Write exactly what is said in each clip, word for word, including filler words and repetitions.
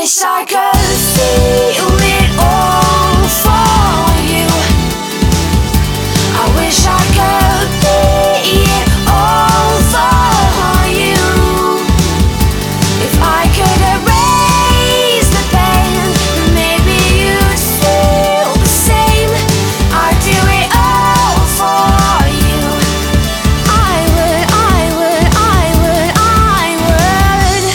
wish I could feel it all for you. I wish I could be it all for you. If I could erase the pain, then maybe you'd feel the same. I'd do it all for you. I would, I would, I would, I would.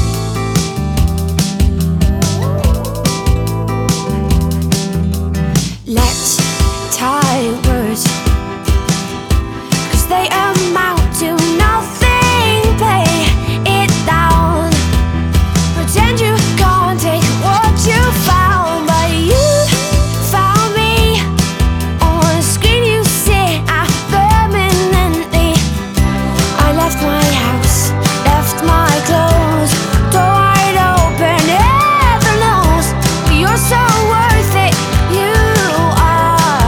Let's tie words, 'cause they amount to nothing. Play it down. Pretend you can't take what you found, but you found me. On a screen you sit at permanently. I left my house, left my clothes, door wide open, heaven knows. But you're so worth it, you are.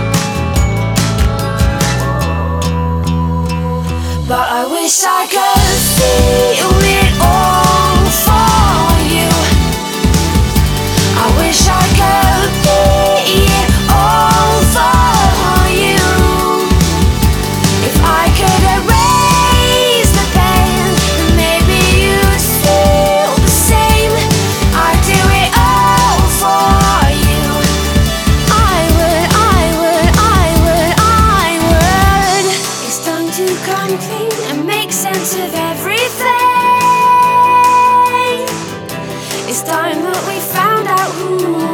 But I wish I could feel it all for you. I wish I could be it all for you. If I could erase the pain, then maybe you'd feel the same. I'd do it all for you. I would, I would, I would, I would. It's time to come clean and make sense of everything. It's time that we found out who